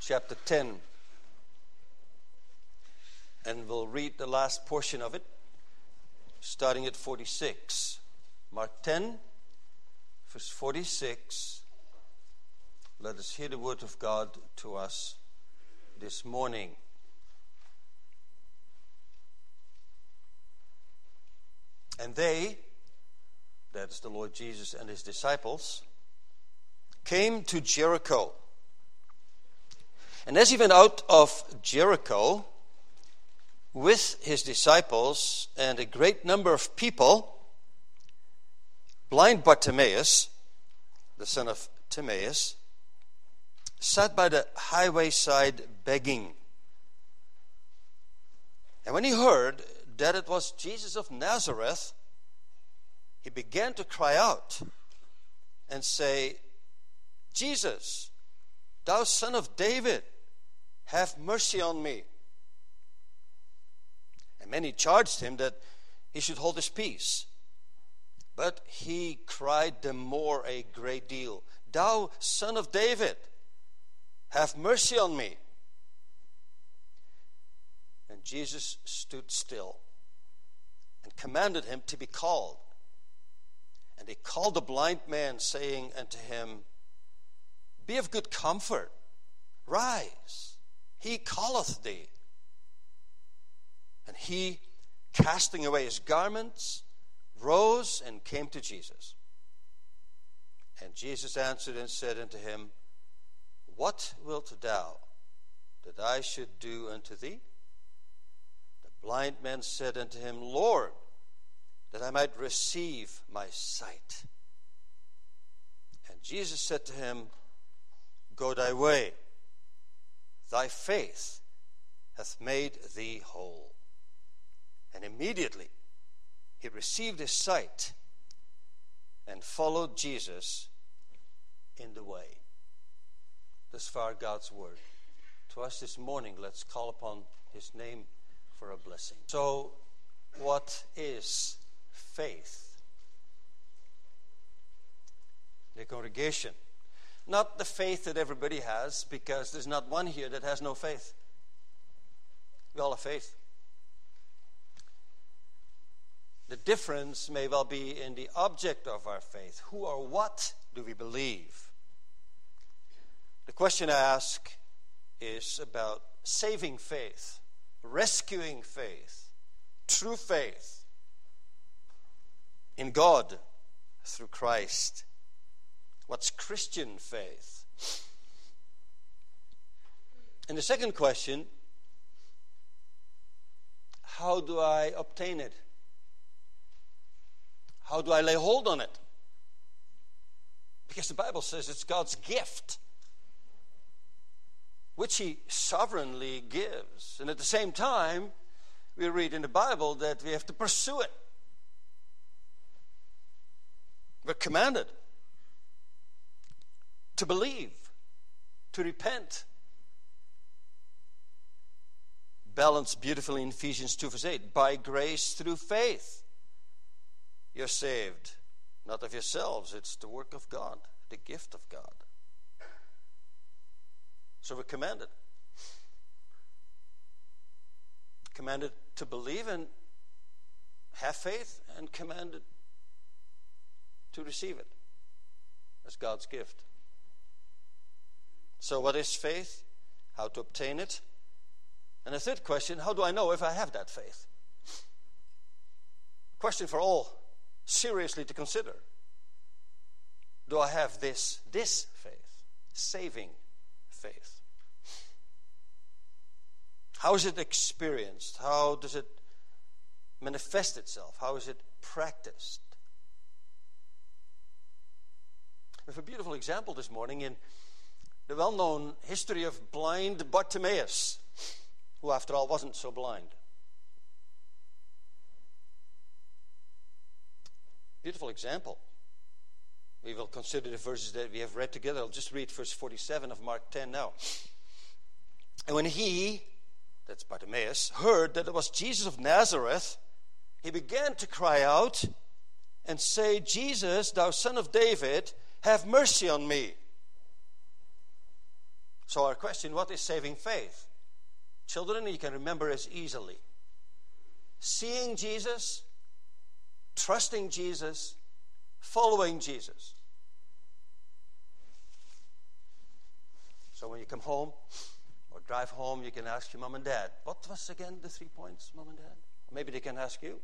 chapter 10. And we'll read the last portion of it, starting at 46. Mark 10, verse 46. Let us hear the word of God to us this morning. And they, that is the Lord Jesus and his disciples, came to Jericho. And as he went out of Jericho with his disciples and a great number of people, blind Bartimaeus, the son of Timaeus, sat by the highway side begging. And when he heard that it was Jesus of Nazareth, he began to cry out and say, Jesus, thou son of David, have mercy on me. And many charged him that he should hold his peace. But he cried the more a great deal, Thou son of David, have mercy on me. And Jesus stood still and commanded him to be called. And he called the blind man, saying unto him, Be of good comfort, rise, he calleth thee. And he, casting away his garments, rose and came to Jesus. And Jesus answered and said unto him, What wilt thou that I should do unto thee? The blind man said unto him, Lord, that I might receive my sight. And Jesus said to him, Go thy way, thy faith hath made thee whole. And immediately he received his sight and followed Jesus in the way. Thus far God's word. To us this morning, let's call upon his name for a blessing. So, what is faith? The congregation. Not the faith that everybody has, because there's not one here that has no faith. We all have faith. The difference may well be in the object of our faith. Who or what do we believe? The question I ask is about saving faith, rescuing faith, true faith in God through Christ. What's Christian faith? And the second question, how do I obtain it? How do I lay hold on it? Because the Bible says it's God's gift, which he sovereignly gives. And at the same time, we read in the Bible that we have to pursue it. We're commanded to believe, to repent. Balanced beautifully in Ephesians 2 verse 8. By grace through faith, you're saved. Not of yourselves, it's the work of God, the gift of God. So we're commanded. Commanded to believe and have faith, and commanded to receive it as God's gift. So what is faith? How to obtain it? And the third question, how do I know if I have that faith? Question for all seriously to consider. Do I have this faith? Saving faith. How is it experienced? How does it manifest itself? How is it practiced? We have a beautiful example this morning in the well-known history of blind Bartimaeus, who after all wasn't so blind. Beautiful example. We will consider the verses that we have read together. I'll just read verse 47 of Mark 10 now. And when he, that's Bartimaeus, heard that it was Jesus of Nazareth, he began to cry out and say, Jesus, thou son of David, have mercy on me. So our question, what is saving faith? Children, you can remember as easily. Seeing Jesus, trusting Jesus, following Jesus. So when you come home or drive home, you can ask your mom and dad, what was again the 3 points, mom and dad? Or maybe they can ask you.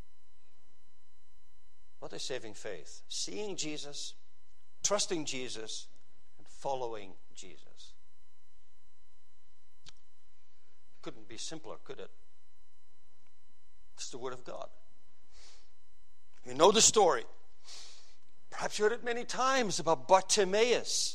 What is saving faith? Seeing Jesus, trusting Jesus, and following Jesus. Couldn't be simpler, could it? It's the Word of God. You know the story. Perhaps you heard it many times about Bartimaeus.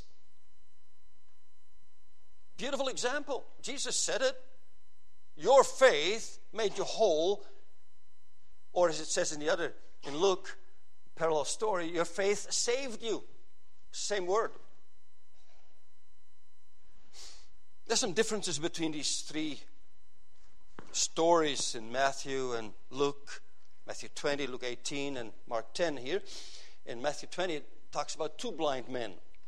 Beautiful example. Jesus said it. Your faith made you whole. Or as it says in Luke, parallel story, your faith saved you. Same word. There's some differences between these three stories in Matthew and Luke. Matthew 20, Luke 18, and Mark 10 here. In Matthew 20, it talks about 2 blind men.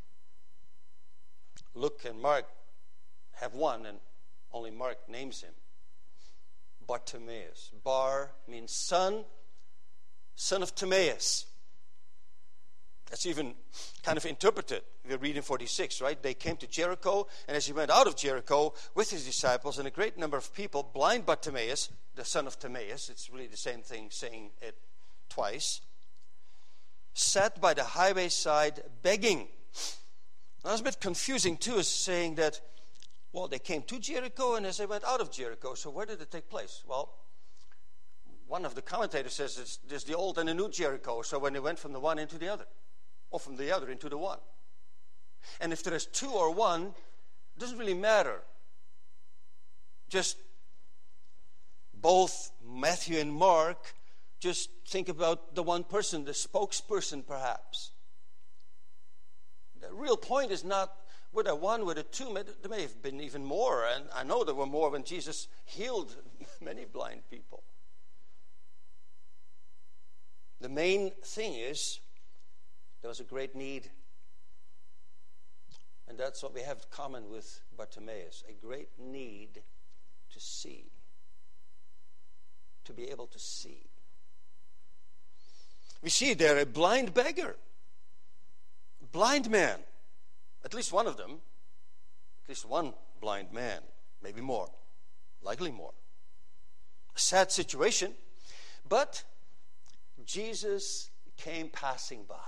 Luke and Mark have one, and only Mark names him. Bartimaeus. Bar means son of Timaeus. That's even kind of interpreted. We read in 46, right? They came to Jericho, and as he went out of Jericho with his disciples and a great number of people, blind Bartimaeus, the son of Timaeus, it's really the same thing, saying it twice, sat by the highway side begging. Now, it's a bit confusing too, is saying that, well, they came to Jericho, and as they went out of Jericho, so where did it take place? Well, one of the commentators says there's the old and the new Jericho, so when they went from the one into the other, or from the other into the one. And if there is 2 or 1, it doesn't really matter. Just both Matthew and Mark, just think about the one person, the spokesperson perhaps. The real point is not with a 1, with a 2, there may have been even more, and I know there were more when Jesus healed many blind people. The main thing is, there was a great need. And that's what we have in common with Bartimaeus. A great need to see. To be able to see. We see there a blind beggar. A blind man. At least one of them. At least one blind man. Maybe more. Likely more. A sad situation. But Jesus came passing by.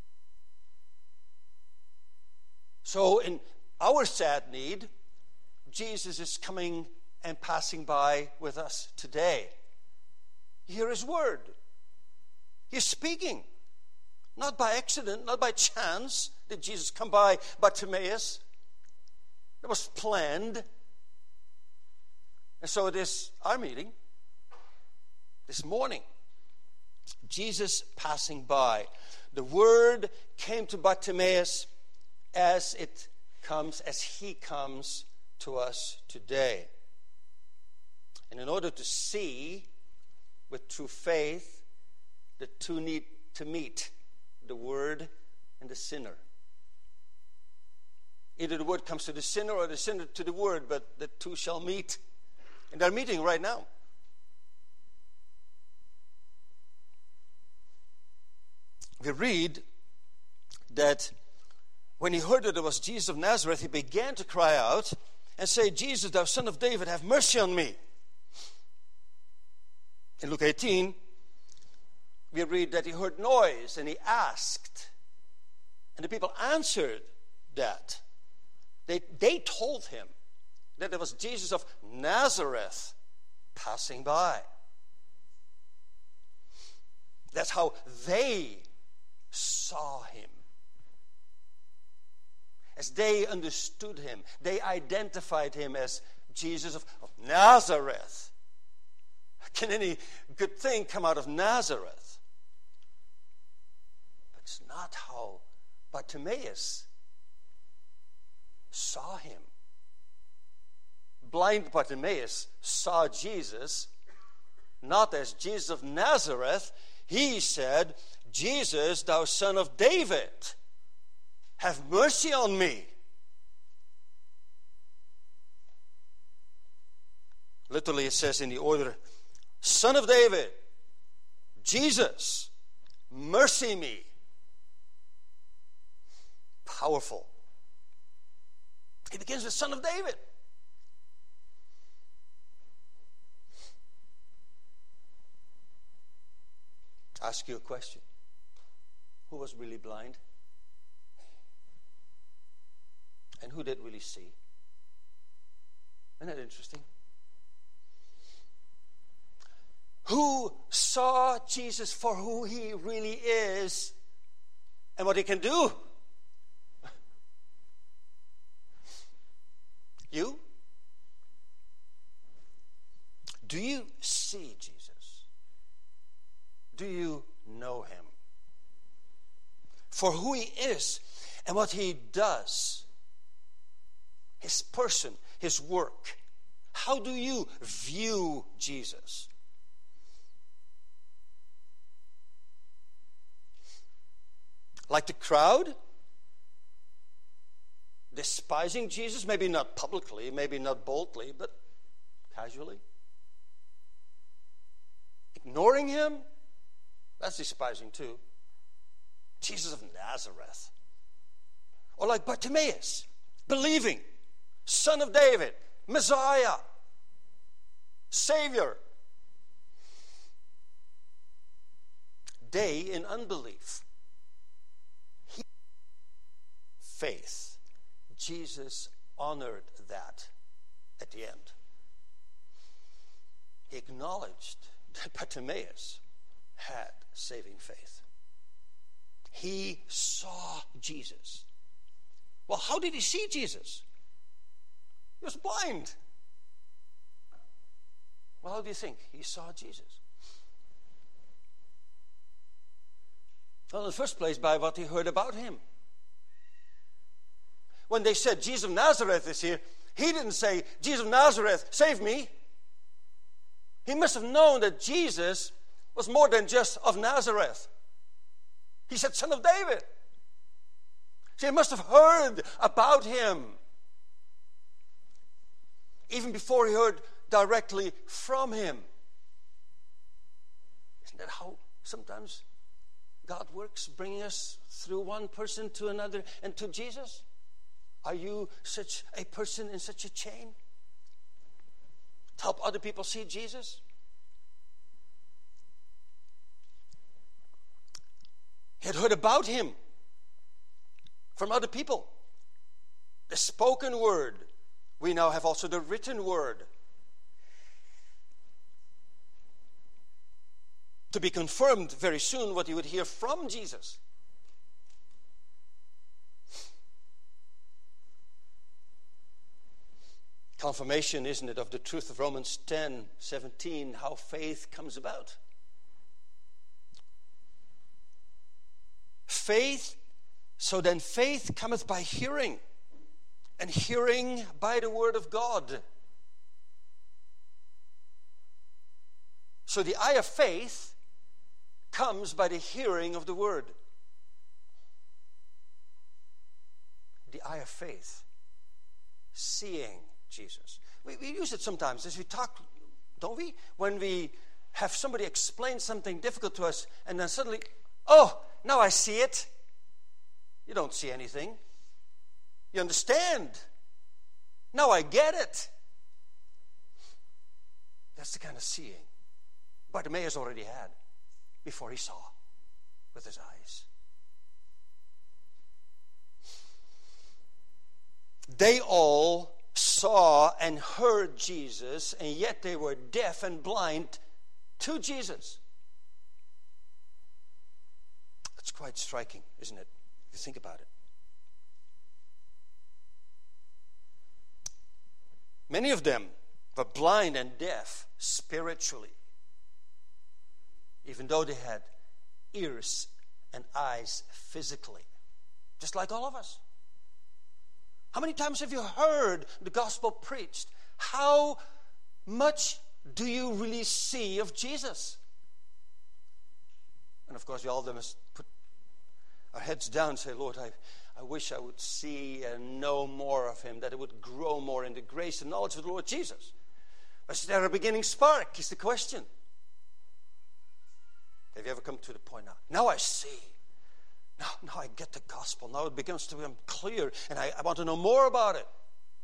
So in our sad need, Jesus is coming and passing by with us today. Hear his word. He's speaking. Not by accident, not by chance did Jesus come by Bartimaeus. It was planned. And so it is our meeting this morning. Jesus passing by. The word came to Bartimaeus as he comes to us today. And in order to see with true faith, the two need to meet, the word and the sinner. Either the word comes to the sinner or the sinner to the word, but the two shall meet. And they're meeting right now. We read that when he heard that it was Jesus of Nazareth, he began to cry out and say, Jesus, thou son of David, have mercy on me. In Luke 18, we read that he heard noise and he asked. And the people answered that. They told him that it was Jesus of Nazareth passing by. That's how they saw him. As they understood him, they identified him as Jesus of Nazareth. Can any good thing come out of Nazareth? But it's not how Bartimaeus saw him. Blind Bartimaeus saw Jesus not as Jesus of Nazareth. He said, Jesus, thou son of David, have mercy on me. Literally it says in the order, Son of David, Jesus, mercy me. Powerful. He begins with Son of David. Ask you a question. Who was really blind? And who did really see? Isn't that interesting? Who saw Jesus for who he really is and what he can do? You? Do you see Jesus? Do you know him? For who he is and what he does, his person, his work. How do you view Jesus? Like the crowd? Despising Jesus? Maybe not publicly, maybe not boldly, but casually. Ignoring him? That's despising too. Jesus of Nazareth. Or like Bartimaeus, believing, Son of David, Messiah, Savior. They in unbelief. Faith. Jesus honored that at the end. He acknowledged that Bartimaeus had saving faith. He saw Jesus. Well, how did he see Jesus? He was blind. Well, how do you think he saw Jesus? Well, in the first place, by what he heard about him. When they said, Jesus of Nazareth is here, he didn't say, Jesus of Nazareth, save me. He must have known that Jesus was more than just of Nazareth. He said, Son of David. So he must have heard about him even before he heard directly from him. Isn't that how sometimes God works, bringing us through one person to another and to Jesus? Are you such a person in such a chain? To help other people see Jesus? He had heard about him from other people. The spoken word. We now have also the written word. To be confirmed very soon what he would hear from Jesus. Confirmation, isn't it, of the truth of Romans 10:17, how faith comes about. Faith, so then faith cometh by hearing, and hearing by the word of God. So the eye of faith comes by the hearing of the word. The eye of faith, seeing Jesus. We use it sometimes as we talk, don't we? When we have somebody explain something difficult to us, and then suddenly, oh, now I see it. You don't see anything. You understand. Now I get it. That's the kind of seeing Bartimaeus already had before he saw with his eyes. They all saw and heard Jesus, and yet they were deaf and blind to Jesus. That's quite striking, isn't it? If you think about it. Many of them were blind and deaf spiritually, even though they had ears and eyes physically, just like all of us. How many times have you heard the gospel preached? How much do you really see of Jesus? And of course, we all must put our heads down and say, Lord, I wish I would see and know more of him, that it would grow more in the grace and knowledge of the Lord Jesus. Was there a beginning spark, is the question. Have you ever come to the point now? Now I see. Now I get the gospel. Now it begins to become clear, and I want to know more about it.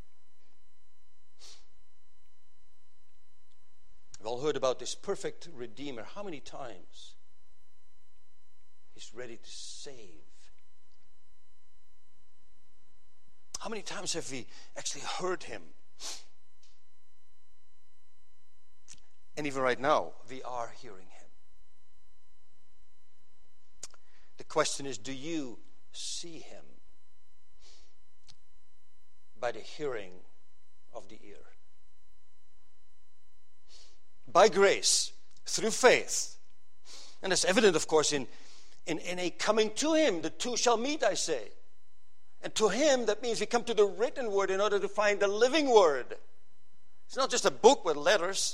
We've all heard about this perfect Redeemer. How many times He's ready to save? How many times have we actually heard Him? And even right now, we are hearing Him. The question is, do you see Him by the hearing of the ear? By grace, through faith. And it's evident, of course, in a coming to Him. The two shall meet, I say. And to Him, that means we come to the written word in order to find the living word. It's not just a book with letters.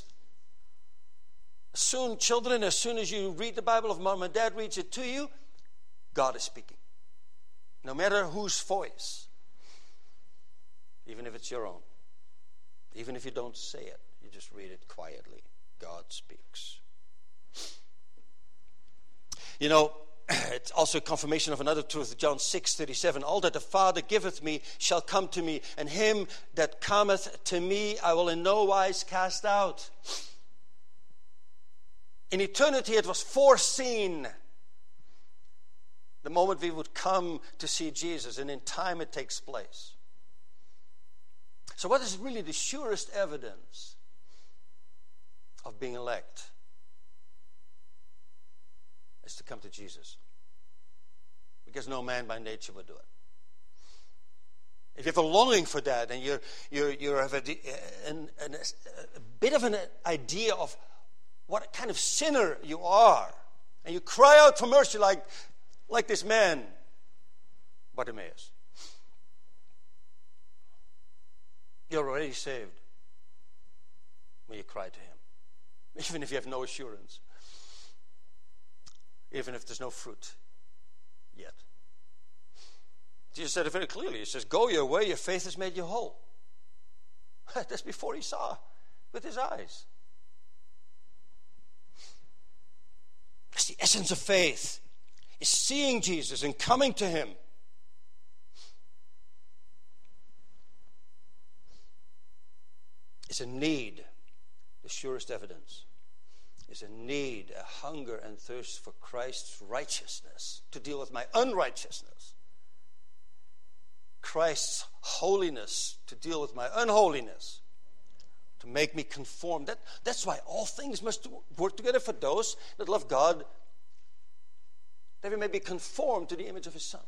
Soon, children, as soon as you read the Bible, if mom and dad reads it to you, God is speaking. No matter whose voice. Even if it's your own. Even if you don't say it, you just read it quietly. God speaks. You know, it's also a confirmation of another truth. John 6:37. All that the Father giveth me shall come to me, and him that cometh to me I will in no wise cast out. In eternity it was foreseen the moment we would come to see Jesus, and in time it takes place. So what is really the surest evidence of being elect? Is to come to Jesus. Because no man by nature would do it. If you have a longing for that, and you have a bit of an idea of what kind of sinner you are, and you cry out for mercy like this man, Bartimaeus, you're already saved when you cry to Him. Even if you have no assurance. Even if there's no fruit yet. Jesus said it very clearly. He says, go your way, your faith has made you whole. That's before he saw with his eyes. That's the essence of faith. Is seeing Jesus and coming to Him. It's a need, the surest evidence. Is a need, a hunger and thirst for Christ's righteousness, to deal with my unrighteousness. Christ's holiness, to deal with my unholiness, to make me conform. That's why all things must work together for those that love God, that we may be conformed to the image of His Son.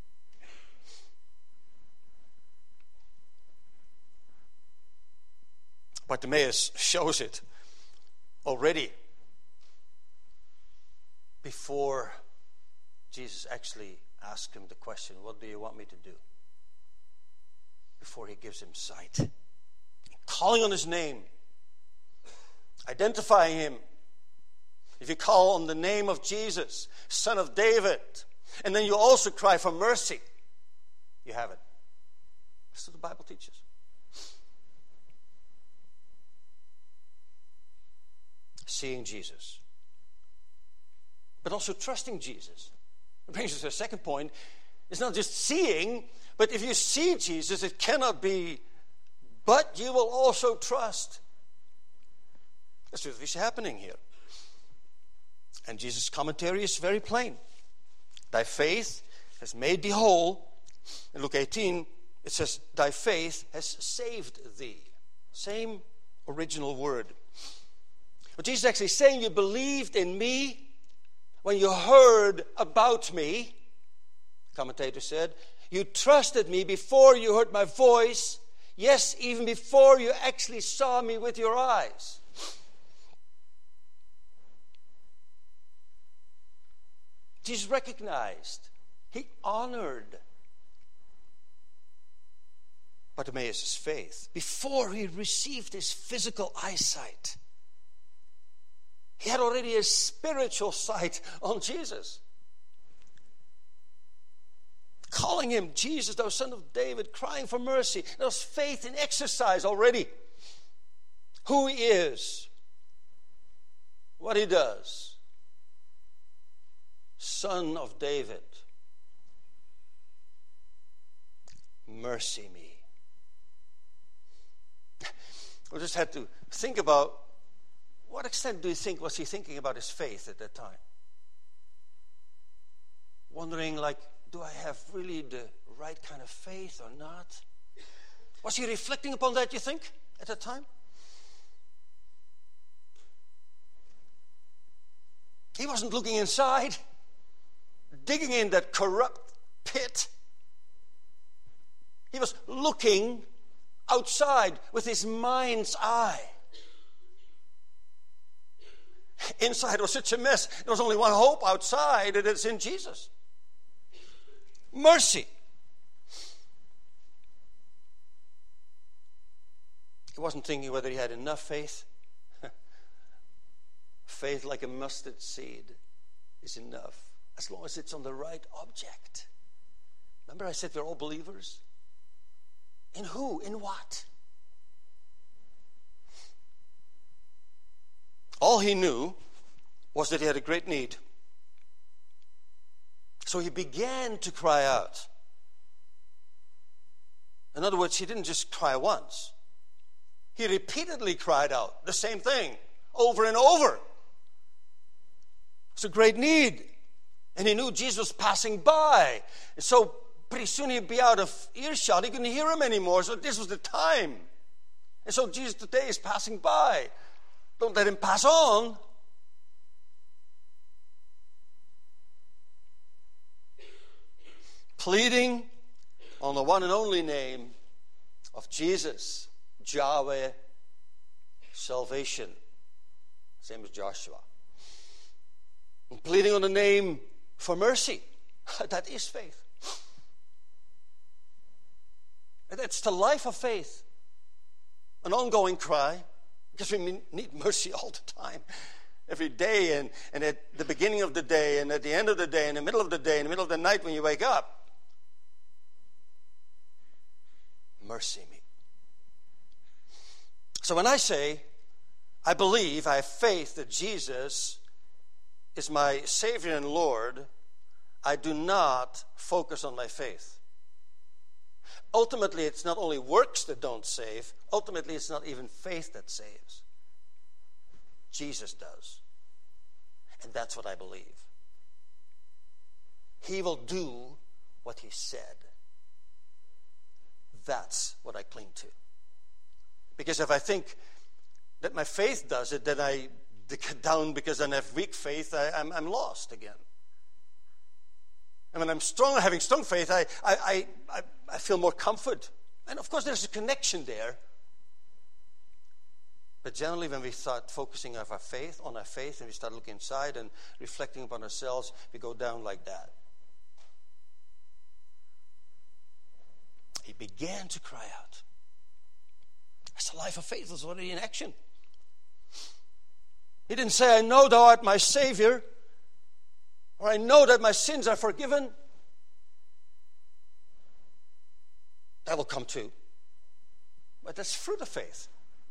Bartimaeus shows it already before Jesus actually asked him the question, what do you want me to do? Before he gives him sight. Calling on his name. Identifying him. If you call on the name of Jesus, Son of David, and then you also cry for mercy, you have it. That's what the Bible teaches. Seeing Jesus. But also trusting Jesus. It brings us to a second point. It's not just seeing, but if you see Jesus, it cannot be, but you will also trust. That's what is happening here. And Jesus' commentary is very plain. Thy faith has made thee whole. In Luke 18, it says, thy faith has saved thee. Same original word. But Jesus is actually saying, you believed in me when you heard about me, commentator said. You trusted me before you heard my voice. Yes, even before you actually saw me with your eyes. Jesus recognized, he honored Bartimaeus' faith before he received his physical eyesight. He had already a spiritual sight on Jesus. Calling him Jesus, thou Son of David, crying for mercy. There was faith in exercise already. who he is, what he does. Son of David, mercy me. We just had to think about, what extent do you think was he thinking about his faith at that time? Wondering, like, do I have really the right kind of faith or not? Was he reflecting upon that, you think, at that time? He wasn't looking inside, digging in that corrupt pit. He was looking outside with his mind's eye. Inside was such a mess. There was only one hope outside, and it's in Jesus. Mercy. He wasn't thinking whether he had enough faith. Faith like a mustard seed is enough, as long as it's on the right object. Remember I said we're all believers? In who? In what? All he knew was that he had a great need. So he began to cry out. In other words, he didn't just cry once. He repeatedly cried out the same thing over and over. It's a great need. And he knew Jesus was passing by. And so pretty soon he'd be out of earshot. He couldn't hear him anymore. So this was the time. And so Jesus today is passing by. Don't let him pass on. Pleading on the one and only name of Jesus, Yahweh, salvation. Same as Joshua. And pleading on the name for mercy. That is faith. And that's the life of faith. An ongoing cry. Because we need mercy all the time. Every day and at the beginning of the day and at the end of the day, in the middle of the day, in the middle of the night when you wake up. Mercy me. So when I say, I believe, I have faith that Jesus is my Savior and Lord, I do not focus on my faith. Ultimately, it's not only works that don't save. Ultimately, it's not even faith that saves. Jesus does. And that's what I believe. He will do what he said. That's what I cling to. Because if I think that my faith does it, then I get down because I have weak faith, I'm lost again. And when I'm strong, having strong faith, I feel more comfort. And of course, there's a connection there. But generally, when we start focusing on our faith, and we start looking inside and reflecting upon ourselves, we go down like that. He began to cry out. That's the life of faith. It's already in action. He didn't say, I know thou art my Savior, or I know that my sins are forgiven. That will come too. But that's fruit of faith.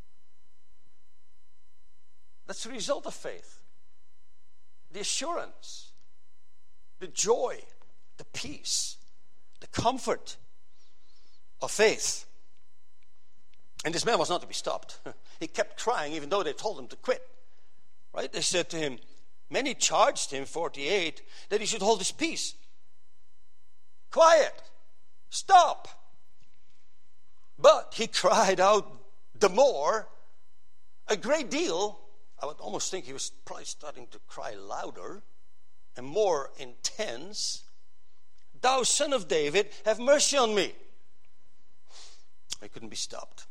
That's the result of faith. The assurance, the joy, the peace, the comfort of faith. And this man was not to be stopped. He kept crying even though they told him to quit. Right? They said to him, many charged him, 48, that he should hold his peace. Quiet. Stop. But he cried out the more, a great deal. I would almost think he was probably starting to cry louder and more intense. Thou son of David, have mercy on me. He couldn't be stopped.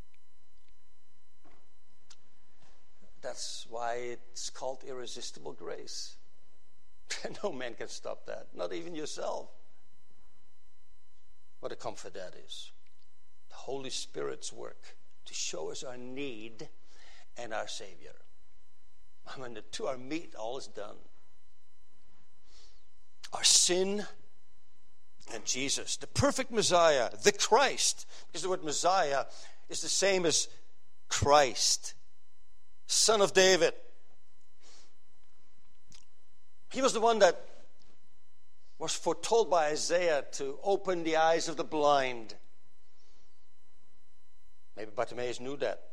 That's why it's called irresistible grace. No man can stop that, not even yourself. What a comfort that is. The Holy Spirit's work to show us our need and our Savior. When the two are meet, all is done. Our sin and Jesus, the perfect Messiah, the Christ, because the word Messiah is the same as Christ, Son of David. He was the one that was foretold by Isaiah to open the eyes of the blind. Maybe Bartimaeus knew that.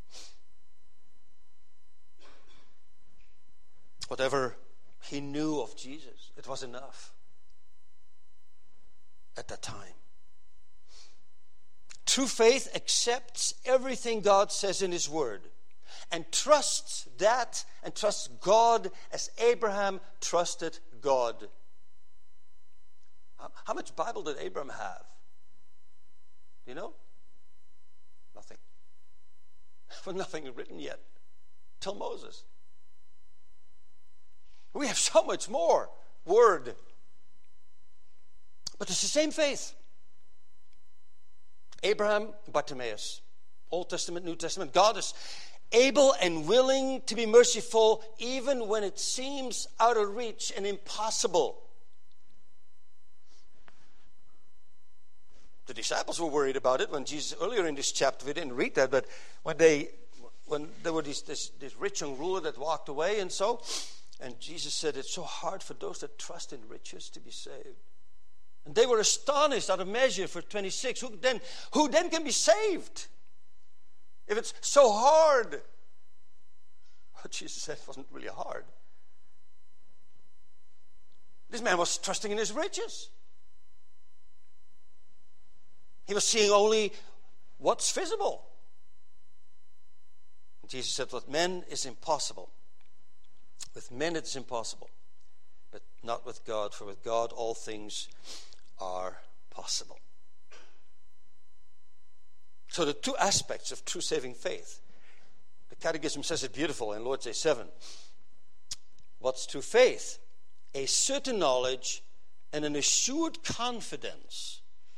Whatever he knew of Jesus, it was enough at that time. True faith accepts everything God says in His Word and trusts that and trusts God as Abraham trusted God. How much Bible did Abraham have? Do you know? Nothing. Well, nothing written yet till Moses. We have so much more Word. But it's the same faith. Abraham, Bartimaeus, Old Testament, New Testament. God is able and willing to be merciful even when it seems out of reach and impossible. The disciples were worried about it when Jesus, earlier in this chapter, we didn't read that, but when there were this rich young ruler that walked away and so, and Jesus said, it's so hard for those that trust in riches to be saved. And they were astonished out of measure for 26. Who then can be saved? If it's so hard. What Jesus said wasn't really hard. This man was trusting in his riches. He was seeing only what's visible. And Jesus said, with men is impossible. With men it's impossible. But not with God, for with God all things are possible. So the two aspects of true saving faith. The Catechism says it beautiful in Lord's Day 7. What's true faith? A certain knowledge and an assured confidence.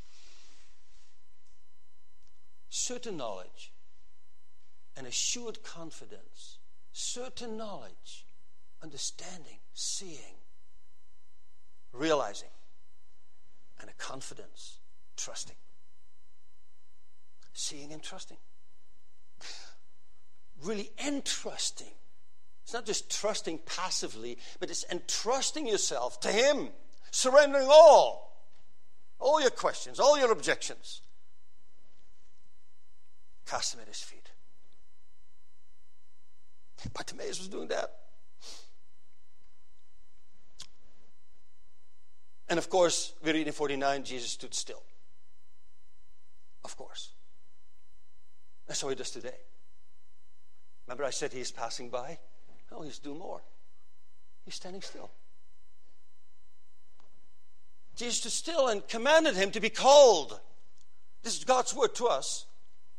Certain knowledge and assured confidence. Certain knowledge, understanding, seeing, realizing, and a confidence, trusting. Seeing and trusting. Really entrusting. It's not just trusting passively, but it's entrusting yourself to Him. Surrendering all your questions, all your objections. Cast them at His feet. Bartimaeus was doing that. And of course, we read in 49, Jesus stood still. Of course. That's how He does today. Remember I said He is passing by? No, He's doing more. He's standing still. Jesus stood still and commanded him to be called. This is God's word to us.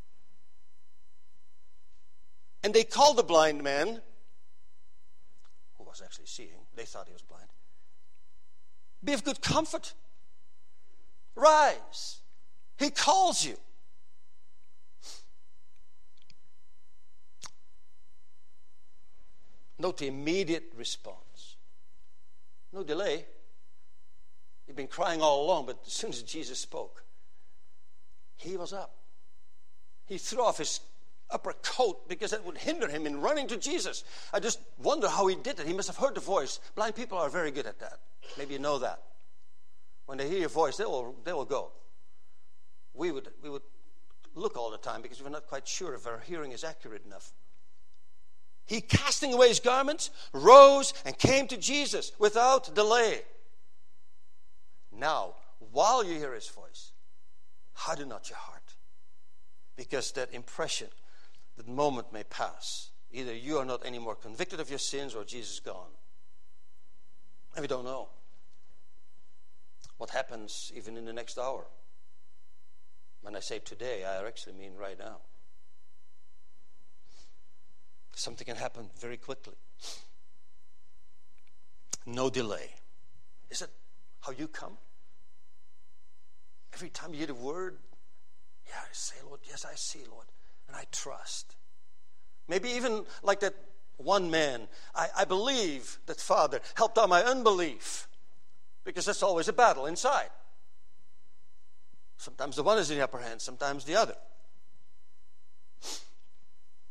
And they called the blind man, who was actually seeing. They thought he was blind. Be of good comfort. Rise. He calls you. Note the immediate response. No delay. He'd been crying all along, but as soon as Jesus spoke, he was up. He threw off his upper coat because that would hinder him in running to Jesus. I just wonder how he did it. He must have heard the voice. Blind people are very good at that. Maybe you know that. When they hear your voice, they will go. We would look all the time because we're not quite sure if our hearing is accurate enough. He, casting away his garments, rose and came to Jesus without delay. Now, while you hear his voice, harden not your heart. Because that impression, that moment may pass. Either you are not anymore convicted of your sins or Jesus is gone. And we don't know what happens even in the next hour. When I say today, I actually mean right now. Something can happen very quickly. No delay. Is that how you come? Every time you hear the word, yeah, I say, Lord, yes, I see, Lord, and I trust. Maybe even like that one man, I believe that Father helped out my unbelief, because that's always a battle inside. Sometimes the one is in the upper hand, sometimes the other.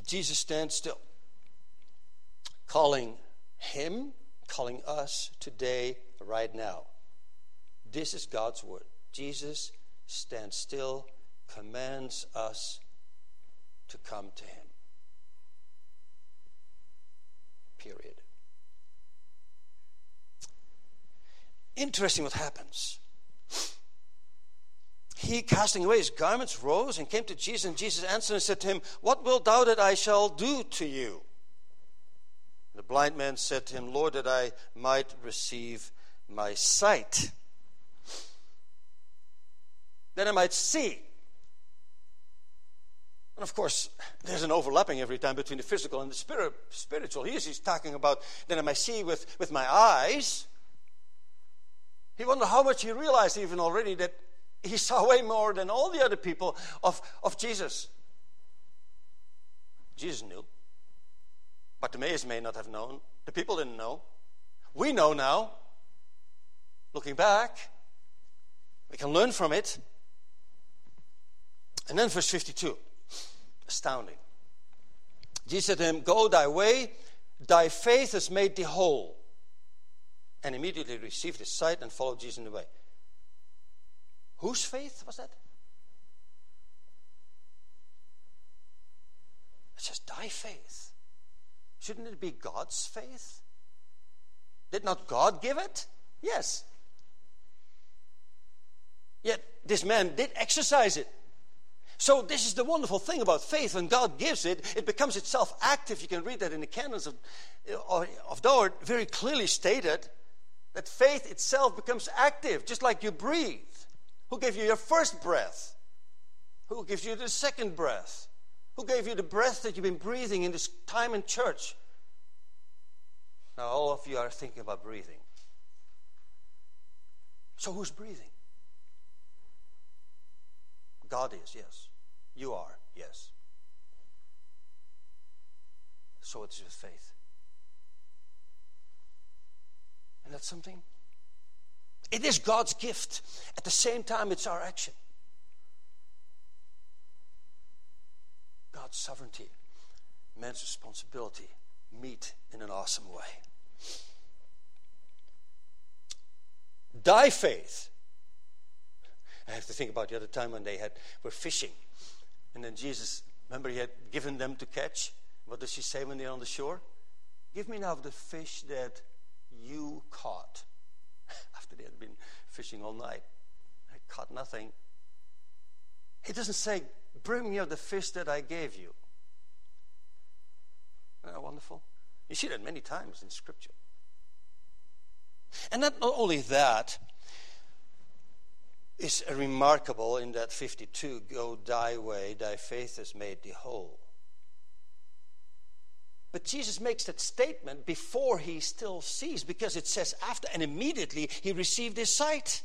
Jesus stands still, calling him, calling us today, right now. This is God's word. Jesus stands still, commands us to come to him. Period. Interesting what happens. He, casting away his garments, rose and came to Jesus, and Jesus answered and said to him, "What wilt thou that I shall do to you?" The blind man said to him, "Lord, that I might receive my sight, that I might see." And of course, there's an overlapping every time between the physical and the spiritual. He's talking about that I might see with my eyes. He wondered how much he realized even already that he saw way more than all the other people of Jesus. Jesus knew. Bartimaeus may not have known. The people didn't know. We know now. Looking back, we can learn from it. And then verse 52. Astounding. Jesus said to him, "Go thy way, thy faith has made thee whole." And immediately received his sight and followed Jesus in the way. Whose faith was that? It says, thy faith. Shouldn't it be God's faith? Did not God give it? Yes. Yet this man did exercise it. So this is the wonderful thing about faith. When God gives it, it becomes itself active. You can read that in the canons of Dort, very clearly stated that faith itself becomes active, just like you breathe. Who gave you your first breath? Who gives you the second breath? Who gave you the breath that you've been breathing in this time in church? Now all of you are thinking about breathing. So who's breathing? God is, yes. You are, yes. So it is with faith. And that's something? It is God's gift. At the same time, it's our action. God's sovereignty, man's responsibility meet in an awesome way. Thy faith. I have to think about the other time when they were fishing. And then Jesus, remember, he had given them to catch. What does he say when they're on the shore? "Give me now the fish that you caught." After they had been fishing all night. I caught nothing. He doesn't say, "Bring me of the fish that I gave you." Isn't that wonderful? You see that many times in Scripture. And not only that is remarkable in that 52, "Go thy way, thy faith has made thee whole." But Jesus makes that statement before he still sees, because it says after, and immediately he received his sight.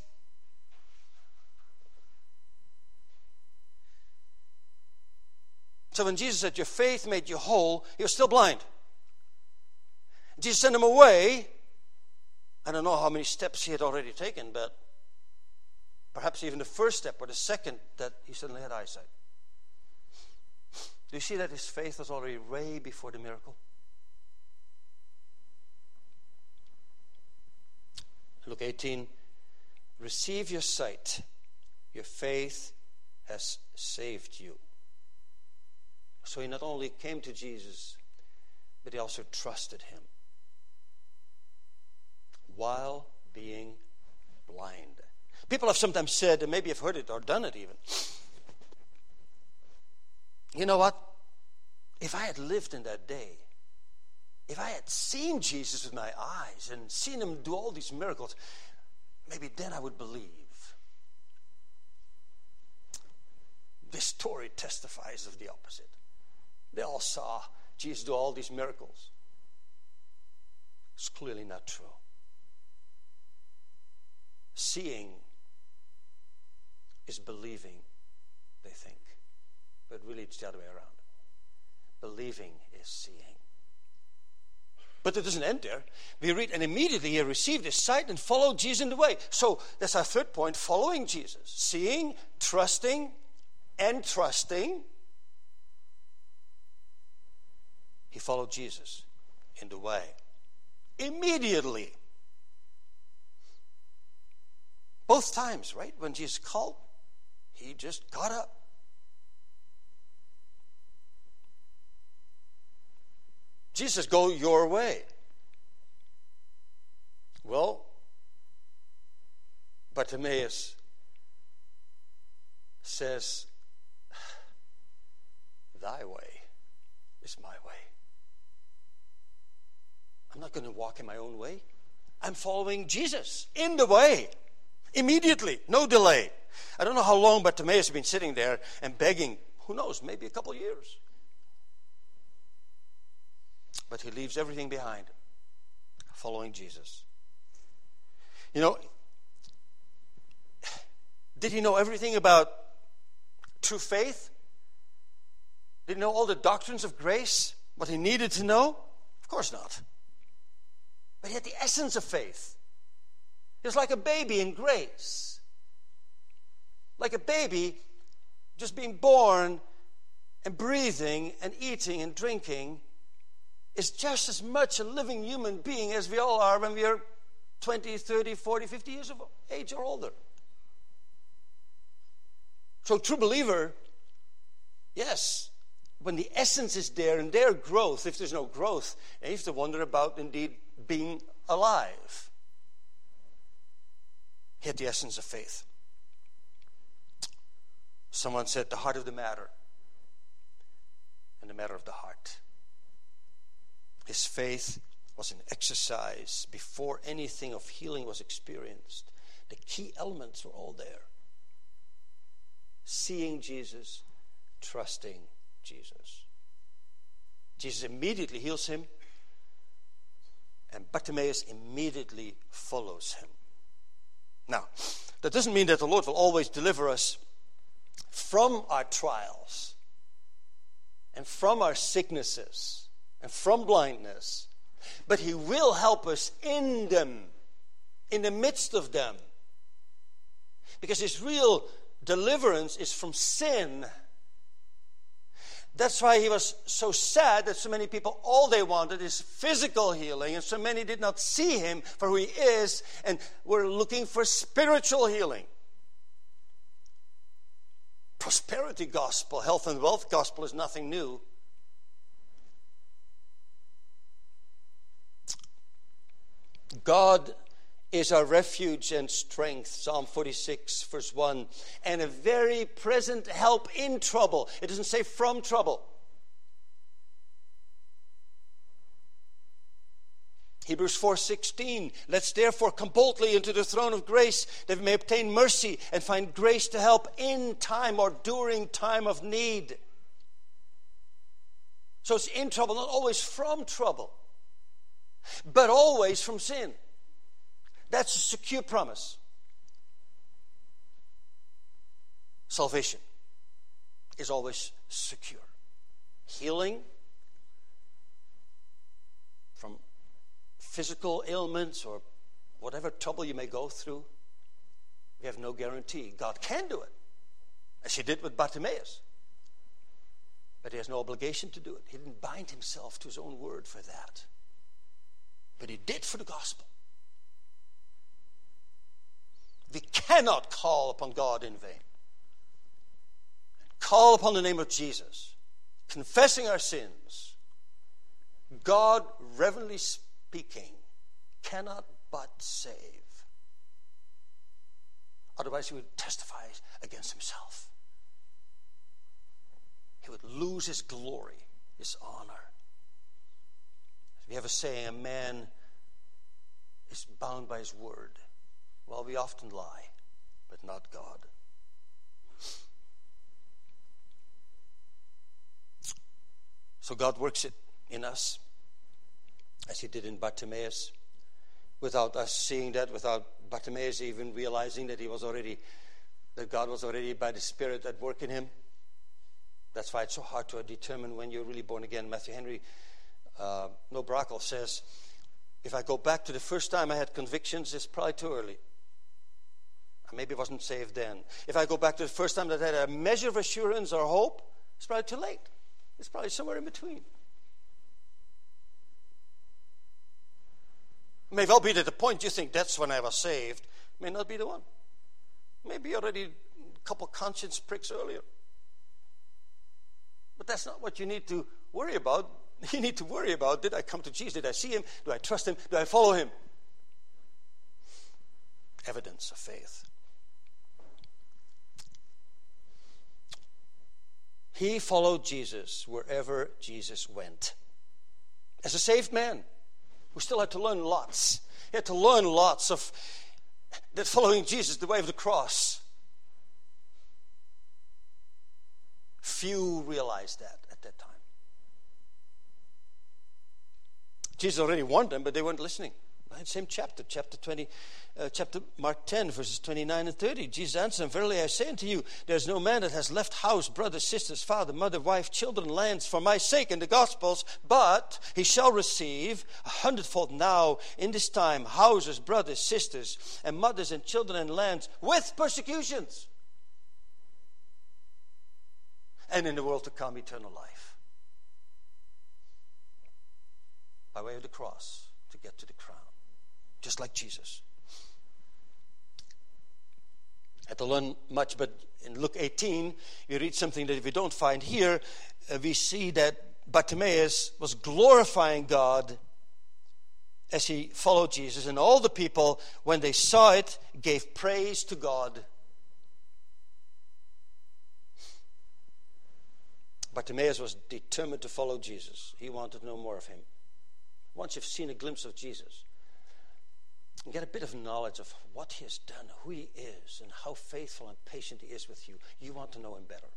So when Jesus said, "Your faith made you whole," he was still blind. Jesus sent him away. I don't know how many steps he had already taken, but perhaps even the first step or the second, that he suddenly had eyesight. Do you see that his faith was already way before the miracle? Luke 18, "Receive your sight. Your faith has saved you." So he not only came to Jesus, but he also trusted him while being blind. People have sometimes said, and maybe you've heard it or done it even, "You know what? If I had lived in that day, if I had seen Jesus with my eyes and seen him do all these miracles, maybe then I would believe." This story testifies of the opposite. They all saw Jesus do all these miracles. It's clearly not true. Seeing is believing, they think. But really it's the other way around. Believing is seeing. But it doesn't end there. We read, "And immediately he received his sight and followed Jesus in the way." So that's our third point, following Jesus. Seeing, trusting, and trusting. he followed Jesus in the way. Immediately. Both times, right? When Jesus called, he just got up. Jesus, go your way. Well, Bartimaeus says, thy way is my way. I'm not going to walk in my own way. I'm following Jesus in the way. Immediately, no delay. I don't know how long Bartimaeus has been sitting there and begging. Who knows, maybe a couple of years. But he leaves everything behind, following Jesus. You know, did he know everything about true faith? Did he know all the doctrines of grace? What he needed to know? Of course not. But he had the essence of faith. He was like a baby in grace. Like a baby just being born and breathing and eating and drinking is just as much a living human being as we all are when we are 20, 30, 40, 50 years of age or older. So true believer, yes, when the essence is there and their growth, if there's no growth, you have to wonder about indeed being alive. He had the essence of faith. Someone said the heart of the matter and the matter of the heart. His faith was an exercise before anything of healing was experienced. The key elements were all there. Seeing Jesus, trusting Jesus. Jesus immediately heals him, and Bartimaeus immediately follows him. Now, that doesn't mean that the Lord will always deliver us from our trials and from our sicknesses and from blindness, but he will help us in them, in the midst of them. Because his real deliverance is from sin. That's why he was so sad that so many people, all they wanted is physical healing, and so many did not see him for who he is and were looking for spiritual healing. Prosperity gospel, health and wealth gospel is nothing new. God is our refuge and strength, Psalm 46, verse 1, and a very present help in trouble. It doesn't say from trouble. Hebrews 4:16, let's therefore come boldly into the throne of grace, that we may obtain mercy and find grace to help in time or during time of need. So it's in trouble, not always from trouble, but always from sin. That's a secure promise. Salvation is always secure. Healing from physical ailments or whatever trouble you may go through, we have no guarantee. God can do it, as he did with Bartimaeus. But he has no obligation to do it. He didn't bind himself to his own word for that. But he did for the gospel. We cannot call upon God in vain. Call upon the name of Jesus, confessing our sins. God, reverently speaking, cannot but save. Otherwise, he would testify against himself. He would lose his glory, his honor. We have a saying, a man is bound by his word. Well, we often lie, but not God. So God works it in us, as he did in Bartimaeus, without us seeing that, without Bartimaeus even realizing that that God was already by the Spirit at work in him. That's why it's so hard to determine when you're really born again. Matthew Henry Brakel says, if I go back to the first time I had convictions, it's probably too early. Maybe I wasn't saved then. If I go back to the first time that I had a measure of assurance or hope, it's probably too late. It's probably somewhere in between. It may well be that the point you think that's when I was saved may not be the one. Maybe already a couple conscience pricks earlier. But that's not what you need to worry about. You need to worry about, did I come to Jesus? Did I see him? Do I trust him? Do I follow him? Evidence of faith. He followed Jesus wherever Jesus went. As a saved man who still had to learn lots. He had to learn lots of that following Jesus, the way of the cross. Few realized that at that time. Jesus already warned them, but they weren't listening. Right? Same chapter, Mark 10, verses 29 and 30. Jesus answered them, verily I say unto you, there is no man that has left house, brothers, sisters, father, mother, wife, children, lands, for my sake in the Gospels, but he shall receive 100-fold now in this time, houses, brothers, sisters, and mothers, and children, and lands, with persecutions. And in the world to come, eternal life. By way of the cross, to get to the crown. Just like Jesus. I had to learn much, but in Luke 18, you read something that if we don't find here, we see that Bartimaeus was glorifying God as he followed Jesus. And all the people, when they saw it, gave praise to God. Bartimaeus was determined to follow Jesus. He wanted no more of him. Once you've seen a glimpse of Jesus, and get a bit of knowledge of what he has done, who he is, and how faithful and patient he is with you, you want to know him better.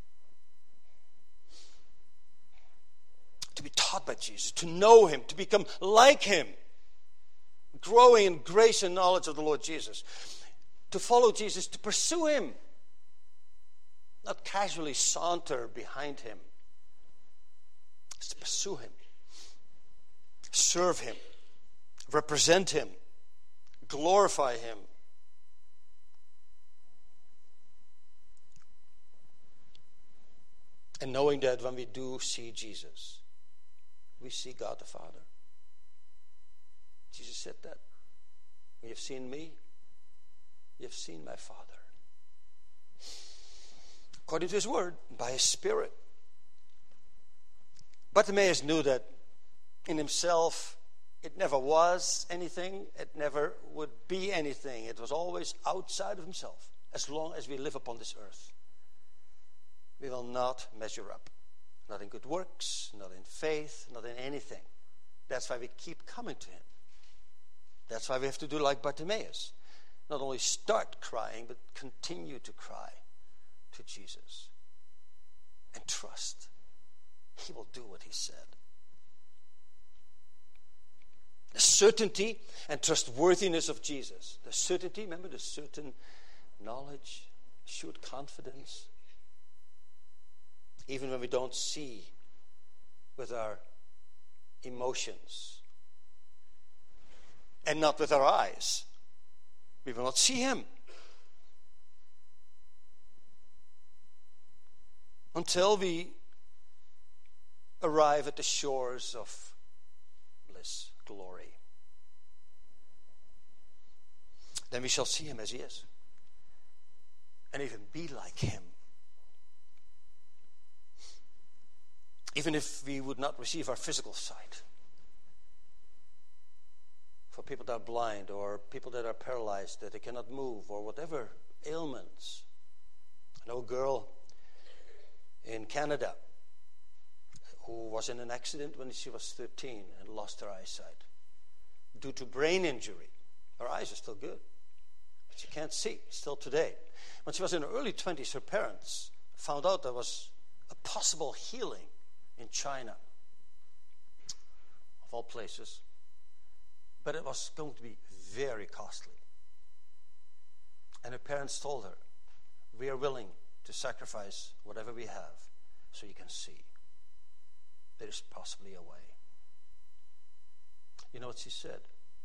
To be taught by Jesus, to know him, to become like him, growing in grace and knowledge of the Lord Jesus. To follow Jesus, to pursue him, not casually saunter behind him. It's to pursue him, serve him, represent him, glorify him. And knowing that when we do see Jesus, we see God the Father. Jesus said that. When you've seen me, you've seen my Father. According to his word, by his Spirit. Bartimaeus knew that in himself, it never was anything. It never would be anything. It was always outside of himself. As long as we live upon this earth, we will not measure up. Not in good works, not in faith, not in anything. That's why we keep coming to him. That's why we have to do like Bartimaeus. Not only start crying, but continue to cry to Jesus. And trust. He will do what he said. The certainty and trustworthiness of Jesus. The certainty, remember the certain knowledge, assured confidence. Even when we don't see with our emotions and not with our eyes, we will not see him until we arrive at the shores of bliss, glory. Then we shall see him as he is and even be like him. Even if we would not receive our physical sight. For people that are blind or people that are paralyzed, that they cannot move, or whatever ailments. I know a girl in Canada who was in an accident when she was 13 and lost her eyesight due to brain injury. Her eyes are still good, but she can't see still today. When she was in her early 20s, her parents found out there was a possible healing in China, of all places, but it was going to be very costly. And her parents told her, we are willing to sacrifice whatever we have so you can see. There is possibly a way. You know what she said?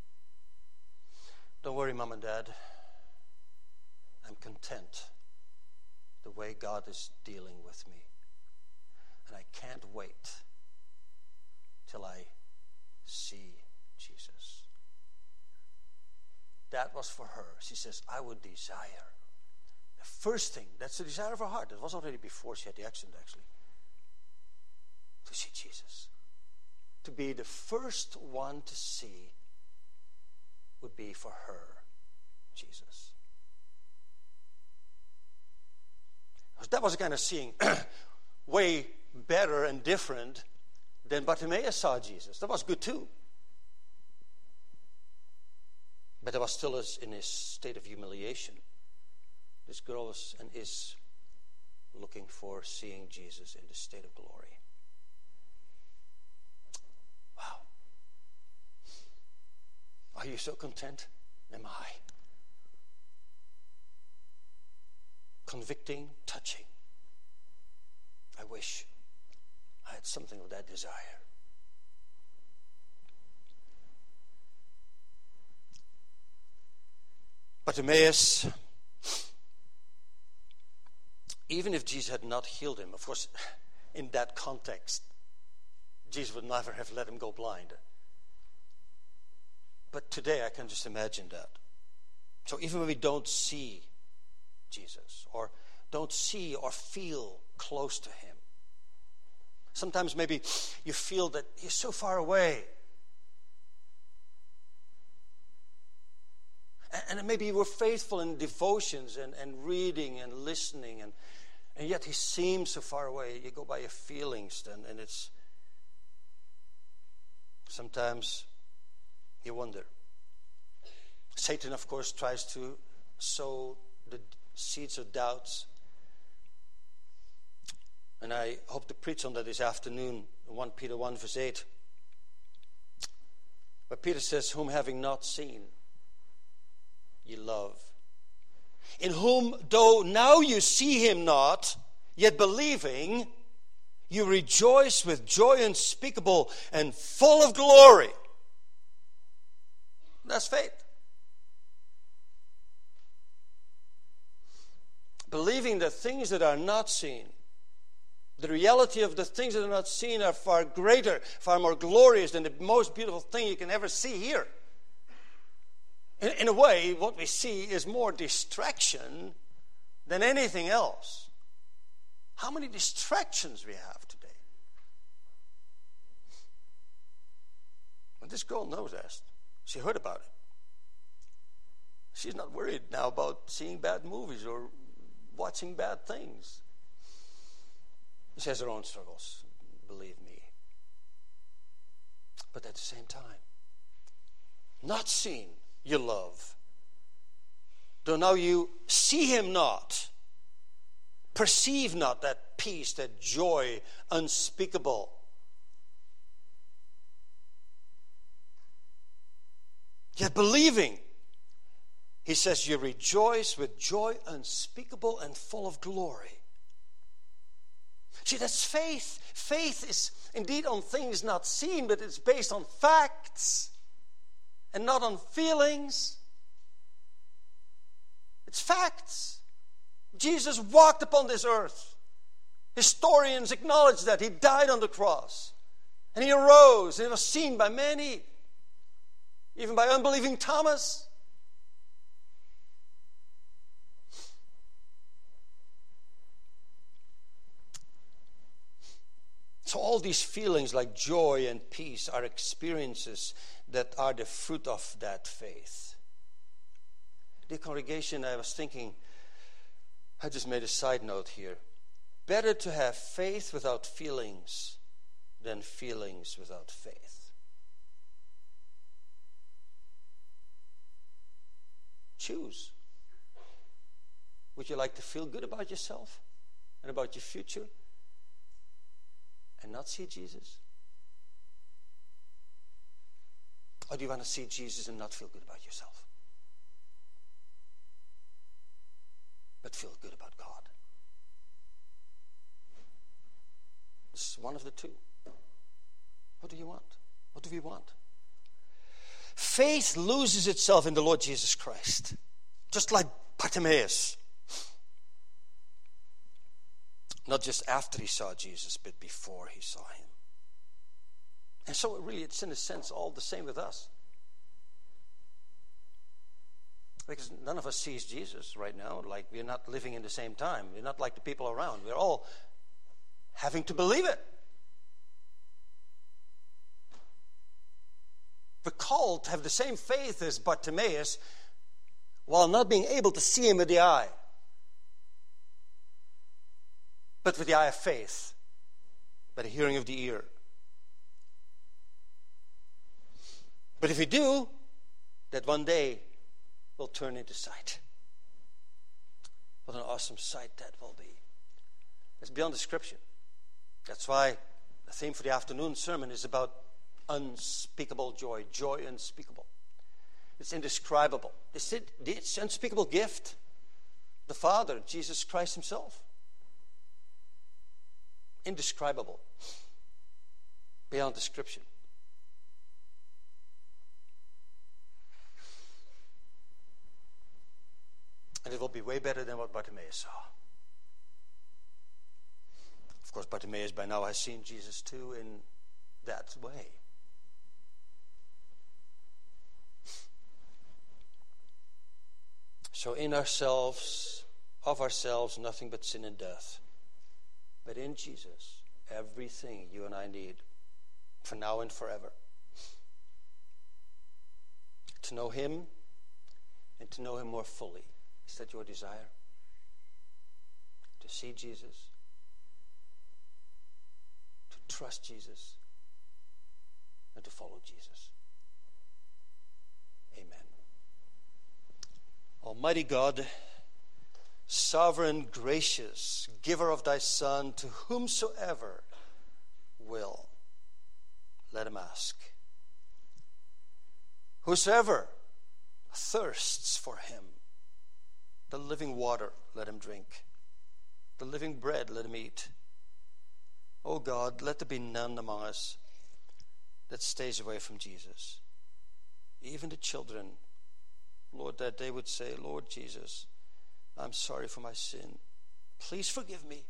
Don't worry, Mom and Dad. I'm content the way God is dealing with me. And I can't wait till I see Jesus. that was for her. She says, I would desire. The first thing, that's the desire of her heart. It was already before she had the accident, actually. To see Jesus. To be the first one to see would be for her, Jesus. That was a kind of seeing way better and different than Bartimaeus saw Jesus. That was good too. But that was still in his state of humiliation. This girl was and is looking for seeing Jesus in the state of glory. Wow. Are you so content? Am I? Convicting, touching. I wish I had something of that desire. Bartimaeus, even if Jesus had not healed him, of course, in that context, Jesus would never have let him go blind. But today I can just imagine that. So even when we don't see Jesus, or don't see or feel close to him, sometimes maybe you feel that he's so far away. And maybe you were faithful in devotions and reading and listening, and yet he seems so far away. You go by your feelings then, and it's sometimes you wonder. Satan, of course, tries to sow the seeds of doubts. And I hope to preach on that this afternoon, 1 Peter 1 verse 8. Where Peter says, whom having not seen, ye love. In whom, though now you see him not, yet believing, you rejoice with joy unspeakable and full of glory. That's faith. Believing the things that are not seen. The reality of the things that are not seen are far greater, far more glorious than the most beautiful thing you can ever see here. In a way, what we see is more distraction than anything else. How many distractions we have today? And this girl knows that. She heard about it. She's not worried now about seeing bad movies or watching bad things. She has her own struggles, believe me. But at the same time, not seen, you love. Though now you see him not, perceive not that peace, that joy unspeakable. Yet believing, he says, you rejoice with joy unspeakable and full of glory. See, that's faith. Faith is indeed on things not seen, but it's based on facts and not on feelings. It's facts. Jesus walked upon this earth. Historians acknowledge that. He died on the cross. And he arose. And he was seen by many. Even by unbelieving Thomas. So all these feelings like joy and peace are experiences that are the fruit of that faith. Dear congregation, I was thinking, I just made a side note here. Better to have faith without feelings than feelings without faith. Choose. Would you like to feel good about yourself and about your future and not see Jesus? Or do you want to see Jesus and not feel good about yourself, but feel good about God? It's one of the two. What do you want? What do we want? Faith loses itself in the Lord Jesus Christ, just like Bartimaeus. Not just after he saw Jesus, but before he saw him. And so really it's in a sense all the same with us. Because none of us sees Jesus right now. Like, we're not living in the same time. We're not like the people around. We're all having to believe it. We're called to have the same faith as Bartimaeus while not being able to see him with the eye, but with the eye of faith, by the hearing of the ear. But if we do, that one day will turn into sight. What an awesome sight that will be. It's beyond description. That's why the theme for the afternoon sermon is about unspeakable joy. Joy unspeakable. It's indescribable. It's unspeakable gift. The Father, Jesus Christ himself. Indescribable. Beyond description. And it will be way better than what Bartimaeus saw. Of course, Bartimaeus by now has seen Jesus too in that way. So in ourselves, of ourselves, nothing but sin and death. But in Jesus, everything you and I need for now and forever. To know him and to know him more fully. Is that your desire? To see Jesus? To trust Jesus? And to follow Jesus? Amen. Almighty God, sovereign, gracious, giver of thy Son, to whomsoever will, let him ask. Whosoever thirsts for him, the living water, let him drink. The living bread, let him eat. O God, let there be none among us that stays away from Jesus. Even the children, Lord, that they would say, Lord Jesus, I'm sorry for my sin. Please forgive me.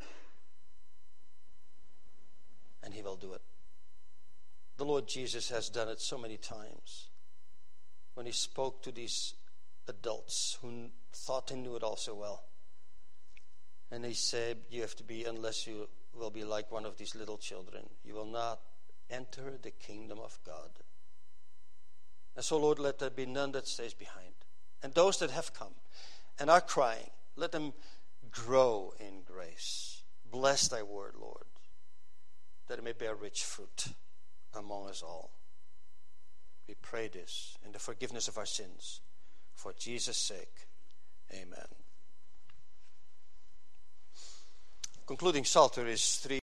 And he will do it. The Lord Jesus has done it so many times. When he spoke to these adults who thought they knew it all so well. And he said, you have to be, unless you will be like one of these little children, you will not enter the kingdom of God. And so, Lord, let there be none that stays behind. And those that have come and are crying, let them grow in grace. Bless thy word, Lord, that it may bear rich fruit among us all. We pray this in the forgiveness of our sins. For Jesus' sake, amen. Concluding Psalter is 3.